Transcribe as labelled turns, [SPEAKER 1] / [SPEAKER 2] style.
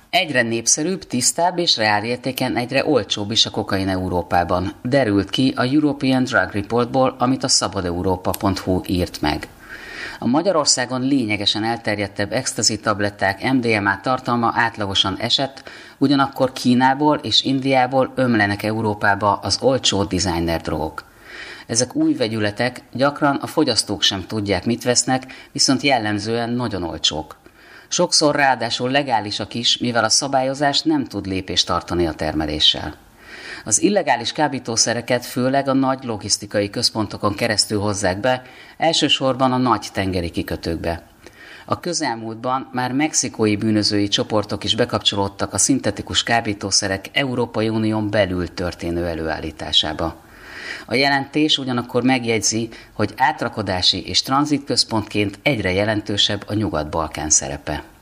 [SPEAKER 1] Egyre népszerűbb, tisztább és reálértéken egyre olcsóbb is a kokain Európában, derült ki a European Drug Reportból, amit a szabadeurópa.hu írt meg. A Magyarországon lényegesen elterjedtebb ecstasy tabletták MDMA tartalma átlagosan esett, ugyanakkor Kínából és Indiából ömlenek Európába az olcsó designer drogok. Ezek új vegyületek, gyakran a fogyasztók sem tudják, mit vesznek, viszont jellemzően nagyon olcsók. Sokszor ráadásul legálisak is, mivel a szabályozás nem tud lépést tartani a termeléssel. Az illegális kábítószereket főleg a nagy logisztikai központokon keresztül hozzák be, elsősorban a nagy tengeri kikötőkbe. A közelmúltban már mexikói bűnözői csoportok is bekapcsolódtak a szintetikus kábítószerek Európai Unión belül történő előállításába. A jelentés ugyanakkor megjegyzi, hogy átrakodási és tranzitközpontként egyre jelentősebb a Nyugat-Balkán szerepe.